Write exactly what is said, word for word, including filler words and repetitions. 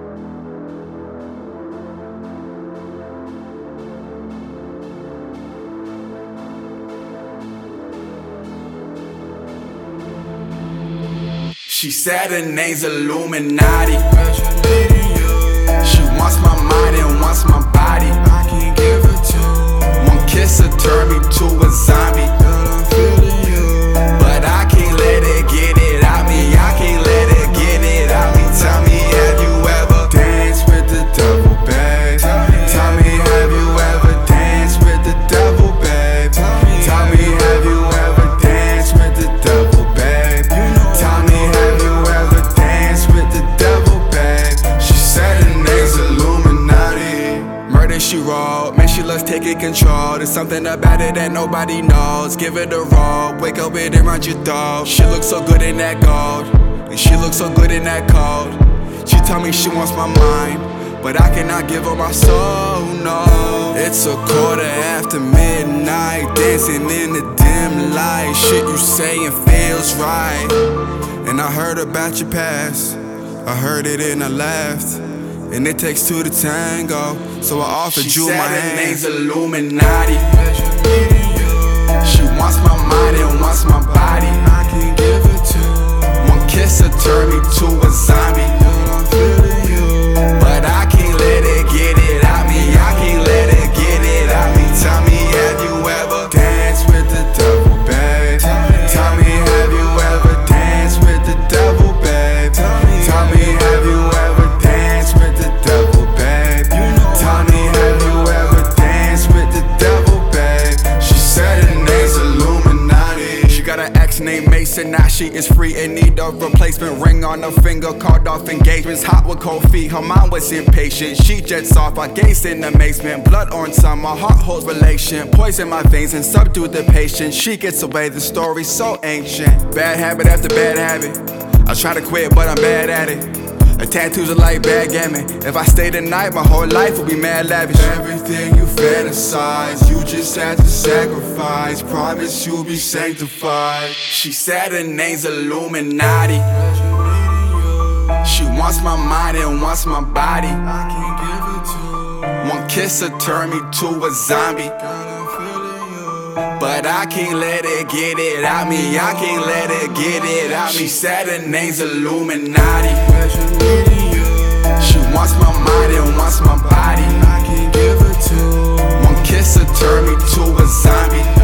She said her name's Illuminati. She wants my mind and wants my body. I can't give her two. One kiss will turn me to a zombie. But I can't let it get it out me. I can't let it get it out me. Tell me, have you ever danced with the devil, babe? Tell me, have you ever danced with the devil, babe? Tell me, have you ever danced with the devil, babe? Tell me, have you ever danced with the devil, babe? She said her name's Illuminati. Murder she wrote, man, she loves taking control. There's something about it that nobody knows. Give it a roll, wake up with it around your throat. She looks so good in that gold, and she looks so good in that cold. She told me she wants my mind, but I cannot give her my soul, no. It's a quarter after midnight, dancing in the dim light. Shit you saying feels right. And I heard about your past, I heard it and I laughed. And it takes two to tango, so I offered you my hand. She said her name's Illuminati. She wants my mind and wants my body. I can't give her two. One kiss will turn me to a zombie. But I can't let it get it out me. I can't let it get it out me. Tell me, have you ever danced with the devil, babe? Tell me, have you ever danced with the devil, babe? Tell me, have you ever danced with the devil, babe? Tell me, have you ever danced with the devil, babe? She said her name's Illuminati. She got an ex named Mason, now she is free in need of replacement. Ring on her finger, called off engagements, hot with cold feet. Her mind was impatient, she jets off, I gazed in amazement. Blood on some, my heart holds relation. Poison my veins and subdue the patient. She gets away, the story's so ancient. Bad habit after bad habit, I try to quit but I'm bad at it. Her tattoos are like backgammon. If I stay the night, my whole life will be mad lavish. Everything you fantasize, you just have to sacrifice. Promise you'll be sanctified. She said her name's Illuminati. She wants my mind and wants my body. I can't give her two. One kiss will turn me to a zombie. But I can't let it get it out me. I can't let it get it out me. She said her name's Illuminati. She wants my mind and wants my body. I can't give her two. One kiss will turn me to a zombie.